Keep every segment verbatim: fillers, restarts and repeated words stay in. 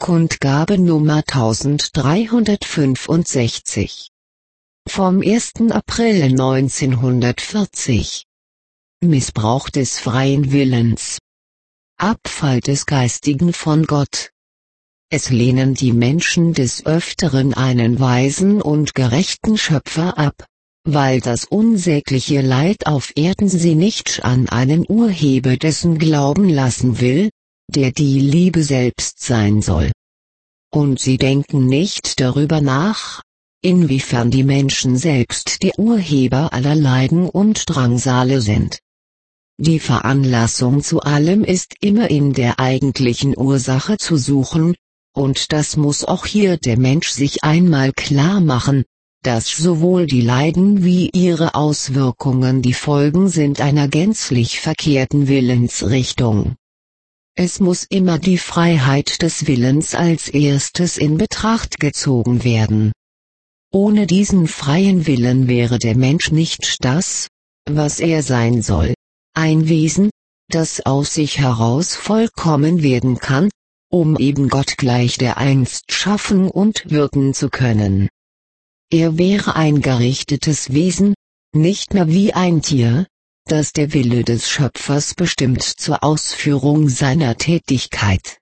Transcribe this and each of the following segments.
Kundgabe Nummer eintausenddreihundertfünfundsechzig. Vom ersten April neunzehnhundertvierzig. Missbrauch des freien Willens. Abfall des Geistigen von Gott. Es lehnen die Menschen des Öfteren einen weisen und gerechten Schöpfer ab, weil das unsägliche Leid auf Erden sie nicht an einen Urheber dessen glauben lassen will, der die Liebe selbst sein soll. Und sie denken nicht darüber nach, inwiefern die Menschen selbst die Urheber aller Leiden und Drangsale sind. Die Veranlassung zu allem ist immer in der eigentlichen Ursache zu suchen, und das muss auch hier der Mensch sich einmal klar machen, dass sowohl die Leiden wie ihre Auswirkungen die Folgen sind einer gänzlich verkehrten Willensrichtung. Es muss immer die Freiheit des Willens als erstes in Betracht gezogen werden. Ohne diesen freien Willen wäre der Mensch nicht das, was er sein soll, ein Wesen, das aus sich heraus vollkommen werden kann, um eben Gott gleich dereinst schaffen und wirken zu können. Er wäre ein gerichtetes Wesen, nicht mehr wie ein Tier, das der Wille des Schöpfers bestimmt zur Ausführung seiner Tätigkeit.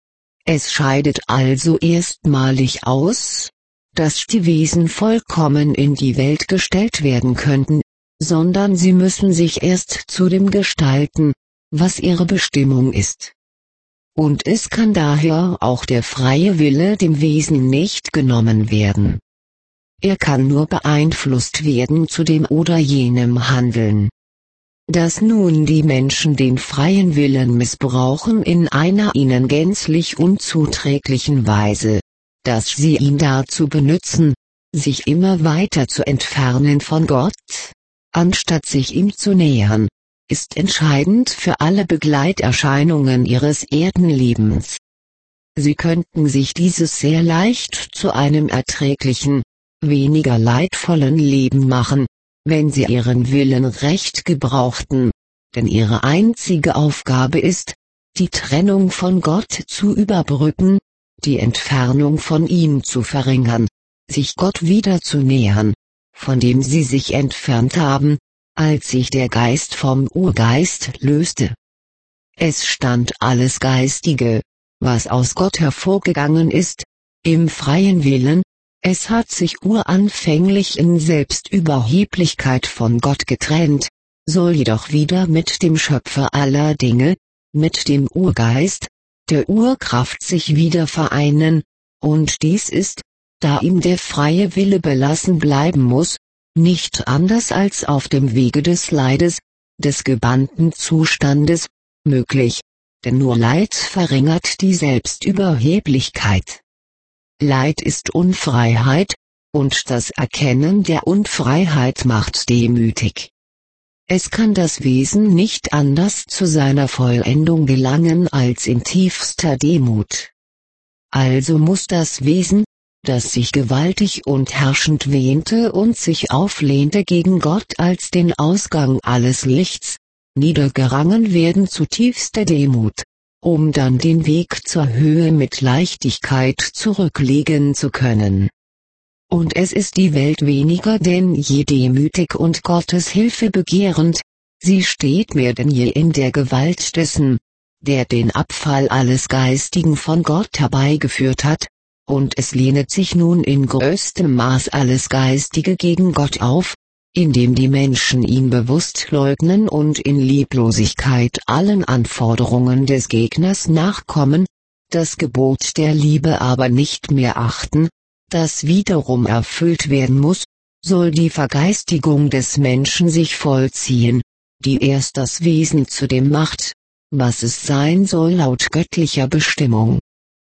Es scheidet also erstmalig aus, dass die Wesen vollkommen in die Welt gestellt werden könnten, sondern sie müssen sich erst zu dem gestalten, was ihre Bestimmung ist. Und es kann daher auch der freie Wille dem Wesen nicht genommen werden. Er kann nur beeinflusst werden zu dem oder jenem Handeln. Dass nun die Menschen den freien Willen missbrauchen in einer ihnen gänzlich unzuträglichen Weise, dass sie ihn dazu benutzen, sich immer weiter zu entfernen von Gott, anstatt sich ihm zu nähern, ist entscheidend für alle Begleiterscheinungen ihres Erdenlebens. Sie könnten sich dieses sehr leicht zu einem erträglichen, weniger leidvollen Leben machen, wenn sie ihren Willen recht gebrauchten, denn ihre einzige Aufgabe ist, die Trennung von Gott zu überbrücken, die Entfernung von ihm zu verringern, sich Gott wieder zu nähern, von dem sie sich entfernt haben, als sich der Geist vom Urgeist löste. Es stand alles Geistige, was aus Gott hervorgegangen ist, im freien Willen. Es hat sich uranfänglich in Selbstüberheblichkeit von Gott getrennt, soll jedoch wieder mit dem Schöpfer aller Dinge, mit dem Urgeist, der Urkraft sich wieder vereinen, und dies ist, da ihm der freie Wille belassen bleiben muss, nicht anders als auf dem Wege des Leides, des gebannten Zustandes, möglich, denn nur Leid verringert die Selbstüberheblichkeit. Leid ist Unfreiheit, und das Erkennen der Unfreiheit macht demütig. Es kann das Wesen nicht anders zu seiner Vollendung gelangen als in tiefster Demut. Also muss das Wesen, das sich gewaltig und herrschend wähnte und sich auflehnte gegen Gott als den Ausgang alles Lichts, niedergerangen werden zu tiefster Demut, um dann den Weg zur Höhe mit Leichtigkeit zurücklegen zu können. Und es ist die Welt weniger denn je demütig und Gottes Hilfe begehrend, sie steht mehr denn je in der Gewalt dessen, der den Abfall alles Geistigen von Gott herbeigeführt hat, und es lehnet sich nun in größtem Maß alles Geistige gegen Gott auf, indem die Menschen ihn bewusst leugnen und in Lieblosigkeit allen Anforderungen des Gegners nachkommen, das Gebot der Liebe aber nicht mehr achten, das wiederum erfüllt werden muss, soll die Vergeistigung des Menschen sich vollziehen, die erst das Wesen zu dem macht, was es sein soll laut göttlicher Bestimmung.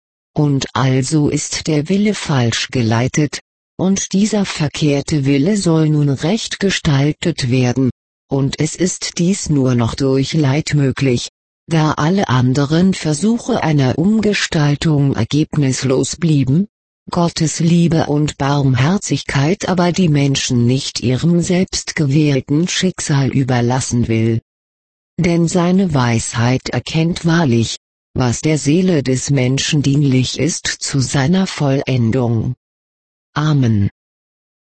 Und also ist der Wille falsch geleitet, und dieser verkehrte Wille soll nun recht gestaltet werden, und es ist dies nur noch durch Leid möglich, da alle anderen Versuche einer Umgestaltung ergebnislos blieben, Gottes Liebe und Barmherzigkeit aber die Menschen nicht ihrem selbstgewählten Schicksal überlassen will. Denn seine Weisheit erkennt wahrlich, was der Seele des Menschen dienlich ist zu seiner Vollendung. Amen.